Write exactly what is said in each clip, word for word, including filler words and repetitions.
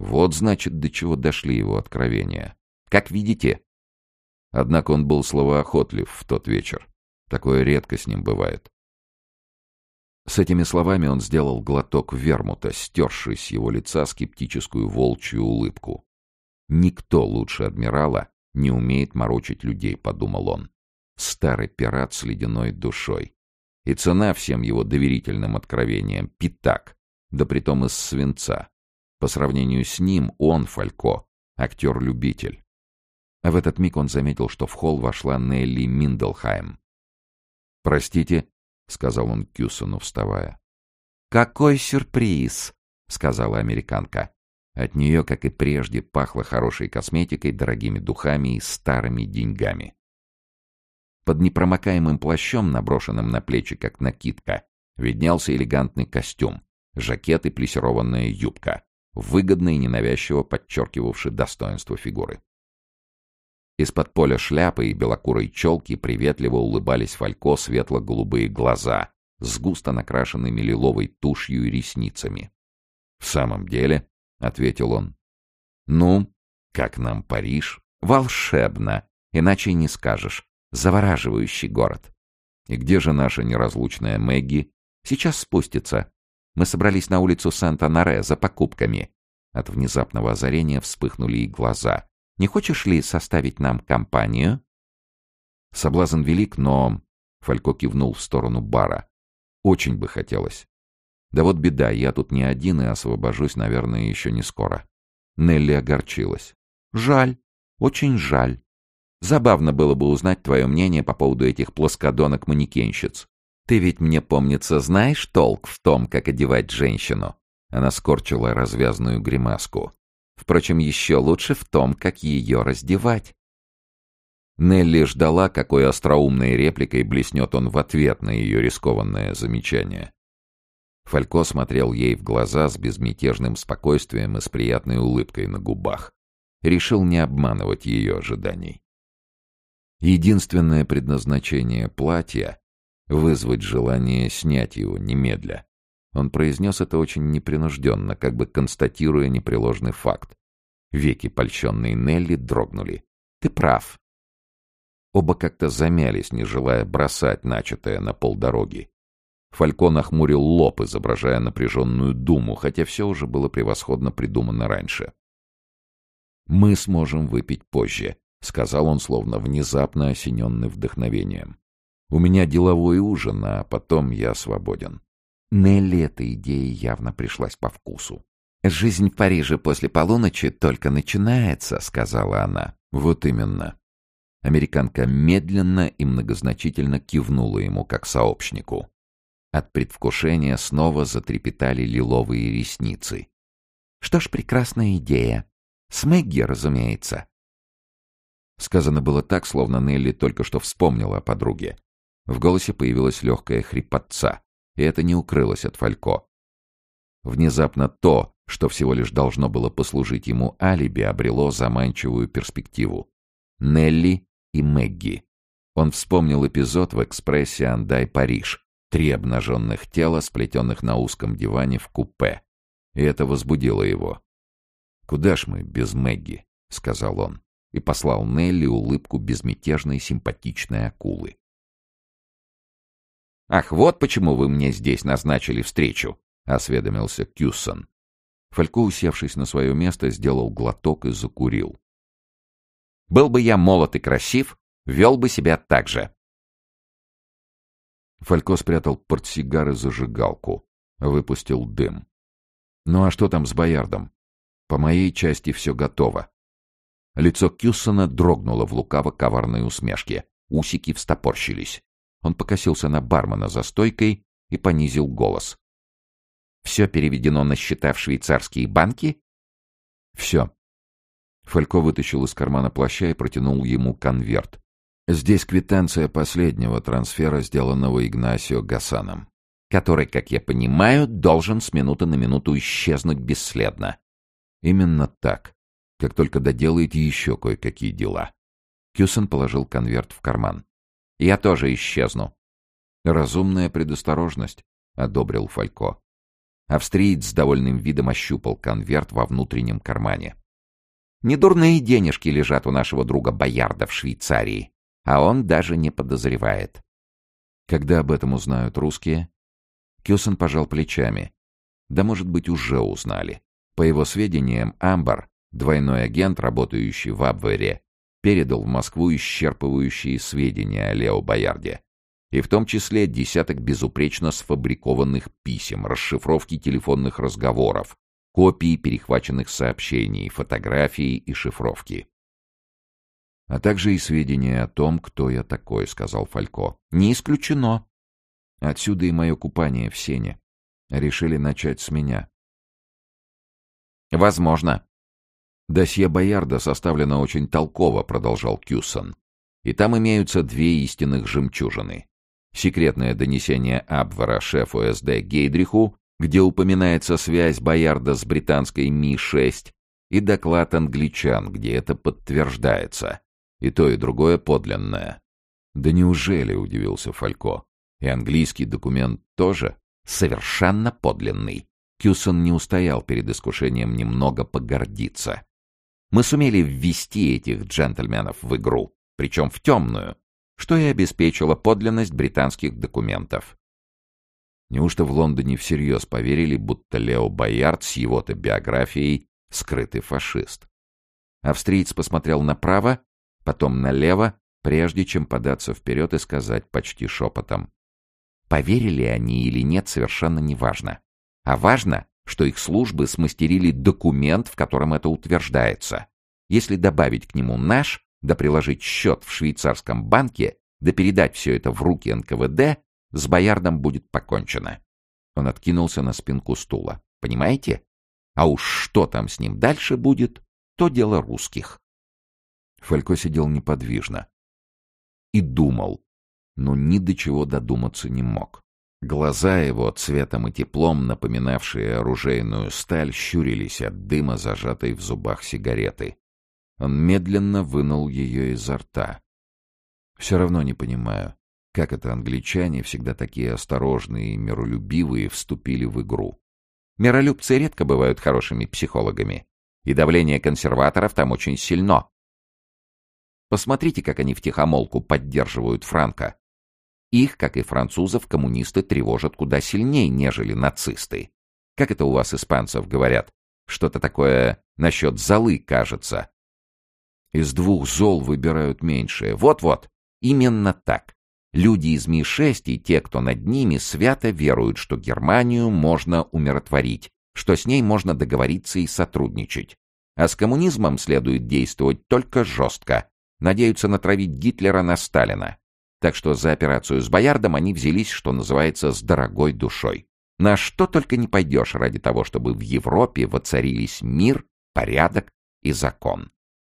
Вот, значит, до чего дошли его откровения. Как видите. Однако он был словоохотлив в тот вечер. Такое редко с ним бывает. С этими словами он сделал глоток вермута, стерший с его лица скептическую волчью улыбку. «Никто лучше адмирала не умеет морочить людей», — подумал он. Старый пират с ледяной душой. И цена всем его доверительным откровениям — пятак, да притом из свинца. По сравнению с ним он, Фалько, актер-любитель. А в этот миг он заметил, что в холл вошла Нелли Миндлхайм. «Простите», — сказал он Кьюсону, вставая. «Какой сюрприз!» — сказала американка. От нее, как и прежде, пахло хорошей косметикой, дорогими духами и старыми деньгами. Под непромокаемым плащом, наброшенным на плечи, как накидка, виднелся элегантный костюм, жакет и плессированная юбка, выгодно и ненавязчиво подчеркивавший достоинство фигуры. Из-под поля шляпы и белокурой челки приветливо улыбались Фалько светло-голубые глаза с густо накрашенными лиловой тушью и ресницами. «В самом деле», — ответил он, — «ну, как нам Париж?» «Волшебно, иначе и не скажешь. Завораживающий город». «И где же наша неразлучная Мэгги?» «Сейчас спустится. Мы собрались на улицу Сент-Анаре за покупками». От внезапного озарения вспыхнули и глаза. «Не хочешь ли составить нам компанию?» Соблазн велик, но... Фалько кивнул в сторону бара. «Очень бы хотелось. Да вот беда, я тут не один и освобожусь, наверное, еще не скоро». Нелли огорчилась. «Жаль, очень жаль. Забавно было бы узнать твое мнение по поводу этих плоскодонок-манекенщиц. Ты ведь, мне помнится, знаешь толк в том, как одевать женщину?» Она скорчила развязную гримаску. «Впрочем, еще лучше в том, как ее раздевать». Нелли ждала, какой остроумной репликой блеснет он в ответ на ее рискованное замечание. Фалько смотрел ей в глаза с безмятежным спокойствием и с приятной улыбкой на губах. Решил не обманывать ее ожиданий. Единственное предназначение платья — вызвать желание снять его немедля. Он произнес это очень непринужденно, как бы констатируя непреложный факт. Веки польщенной Нелли дрогнули. «Ты прав». Оба как-то замялись, не желая бросать начатое на полдороги. Фалько нахмурил лоб, изображая напряженную думу, хотя все уже было превосходно придумано раньше. «Мы сможем выпить позже», — сказал он, словно внезапно осененный вдохновением. «У меня деловой ужин, а потом я свободен». Нелли эта идея явно пришлась по вкусу. «Жизнь в Париже после полуночи только начинается», — сказала она. «Вот именно». Американка медленно и многозначительно кивнула ему как сообщнику. От предвкушения снова затрепетали лиловые ресницы. «Что ж, прекрасная идея. С Мэгги, разумеется». Сказано было так, словно Нелли только что вспомнила о подруге. В голосе появилась легкая хрипотца, и это не укрылось от Фалько. Внезапно то, что всего лишь должно было послужить ему алиби, обрело заманчивую перспективу. Нелли и Мэгги. Он вспомнил эпизод в экспрессе «Андай Париж». Три обнаженных тела, сплетенных на узком диване в купе. И это возбудило его. «Куда ж мы без Мэгги?» — сказал он, и послал Нелли улыбку безмятежной симпатичной акулы. «Ах, вот почему вы мне здесь назначили встречу!» — осведомился Кьюсон. Фалько, усевшись на свое место, сделал глоток и закурил. «Был бы я молод и красив, вел бы себя так же». Фалько спрятал портсигар и зажигалку, выпустил дым. «Ну а что там с Боярдом? По моей части все готово». Лицо Кьюссона дрогнуло в лукаво-коварной усмешке, усики встопорщились. Он покосился на бармена за стойкой и понизил голос. «Все переведено на счета в швейцарские банки?» «Все». Фалько вытащил из кармана плаща и протянул ему конверт. «Здесь квитанция последнего трансфера, сделанного Игнасио Гасаном, который, как я понимаю, должен с минуты на минуту исчезнуть бесследно». «Именно так, как только доделает еще кое-какие дела». Кьюсон положил конверт в карман. «Я тоже исчезну». «Разумная предосторожность», — одобрил Фалько. Австриец с довольным видом ощупал конверт во внутреннем кармане. Недурные денежки лежат у нашего друга Боярда в Швейцарии, а он даже не подозревает. Когда об этом узнают русские? Кюсон пожал плечами. Да, может быть, уже узнали. По его сведениям, Амбар, двойной агент, работающий в Абвере, передал в Москву исчерпывающие сведения о Лео Боярде, и в том числе десяток безупречно сфабрикованных писем, расшифровки телефонных разговоров, копии перехваченных сообщений, фотографии и шифровки. «А также и сведения о том, кто я такой», — сказал Фалько. «Не исключено. Отсюда и мое купание в сене. Решили начать с меня». «Возможно». «Досье Боярда составлено очень толково», — продолжал Кюсон. «И там имеются две истинных жемчужины. Секретное донесение Абвера шефу эс дэ Гейдриху, где упоминается связь Боярда с британской Ми шесть, и доклад англичан, где это подтверждается. И то, и другое подлинное». «Да неужели?» — удивился Фалько. «И английский документ тоже?» «Совершенно подлинный». Кюсон не устоял перед искушением немного погордиться. «Мы сумели ввести этих джентльменов в игру, причем в темную, что и обеспечило подлинность британских документов». Неужто в Лондоне всерьез поверили, будто Лео Боярд с его-то биографией скрытый фашист? Австриец посмотрел направо, потом налево, прежде чем податься вперед и сказать почти шепотом: «Поверили они или нет, совершенно неважно. А важно, что их службы смастерили документ, в котором это утверждается. Если добавить к нему наш, да приложить счет в швейцарском банке, да передать все это в руки эн ка вэ дэ, с Боярдом будет покончено». Он откинулся на спинку стула. «Понимаете? А уж что там с ним дальше будет, то дело русских». Фалько сидел неподвижно и думал, но ни до чего додуматься не мог. Глаза его, цветом и теплом напоминавшие оружейную сталь, щурились от дыма, зажатой в зубах сигареты. Он медленно вынул ее изо рта. «Все равно не понимаю, как это англичане, всегда такие осторожные и миролюбивые, вступили в игру. Миролюбцы редко бывают хорошими психологами, и давление консерваторов там очень сильно. Посмотрите, как они втихомолку поддерживают Франко. Их, как и французов, коммунисты тревожат куда сильнее, нежели нацисты. Как это у вас, испанцев, говорят? Что-то такое насчет золы, кажется. Из двух зол выбирают меньшее. Вот-вот, именно так. Люди из Ми шесть и те, кто над ними, свято веруют, что Германию можно умиротворить, что с ней можно договориться и сотрудничать. А с коммунизмом следует действовать только жестко. Надеются натравить Гитлера на Сталина. Так что за операцию с Боярдом они взялись, что называется, с дорогой душой. На что только не пойдешь ради того, чтобы в Европе воцарились мир, порядок и закон.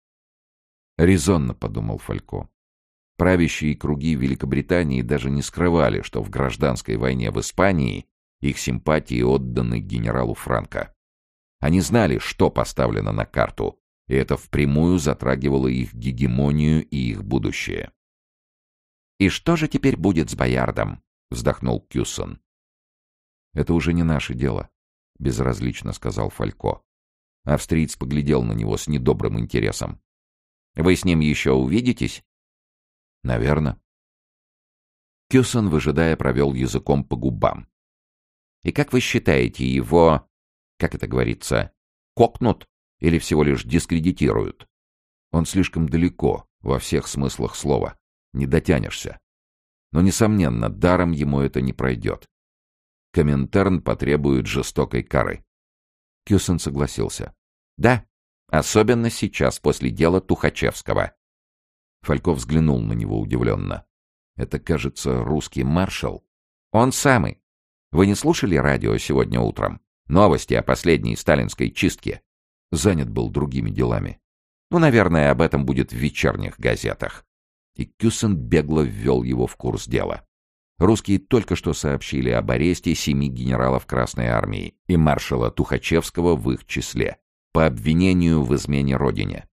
Резонно, подумал Фалько. Правящие круги Великобритании даже не скрывали, что в гражданской войне в Испании их симпатии отданы генералу Франко. Они знали, что поставлено на карту, и это впрямую затрагивало их гегемонию и их будущее. «И что же теперь будет с Боярдом?» — вздохнул Кюсон. «Это уже не наше дело», — безразлично сказал Фалько. Австриец поглядел на него с недобрым интересом. «Вы с ним еще увидитесь?» «Наверно». Кюсон, выжидая, провел языком по губам. «И как вы считаете, его, как это говорится, кокнут или всего лишь дискредитируют?» «Он слишком далеко, во всех смыслах слова. Не дотянешься. Но, несомненно, даром ему это не пройдет. Коминтерн потребует жестокой кары». Кюсон согласился. «Да, особенно сейчас, после дела Тухачевского». Фалько взглянул на него удивленно. «Это, кажется, русский маршал?» «Он самый. Вы не слушали радио сегодня утром? Новости о последней сталинской чистке?» Занят был другими делами. «Ну, наверное, об этом будет в вечерних газетах». И Кюсон бегло ввел его в курс дела. Русские только что сообщили об аресте семи генералов Красной Армии и маршала Тухачевского в их числе по обвинению в измене родине.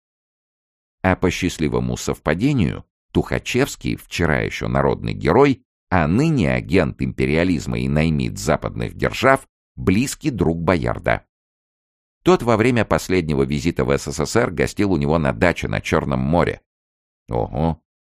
А по счастливому совпадению Тухачевский, вчера еще народный герой, а ныне агент империализма и наймит западных держав, близкий друг Боярда. Тот во время последнего визита в СССР гостил у него на даче на Черном море. Ого,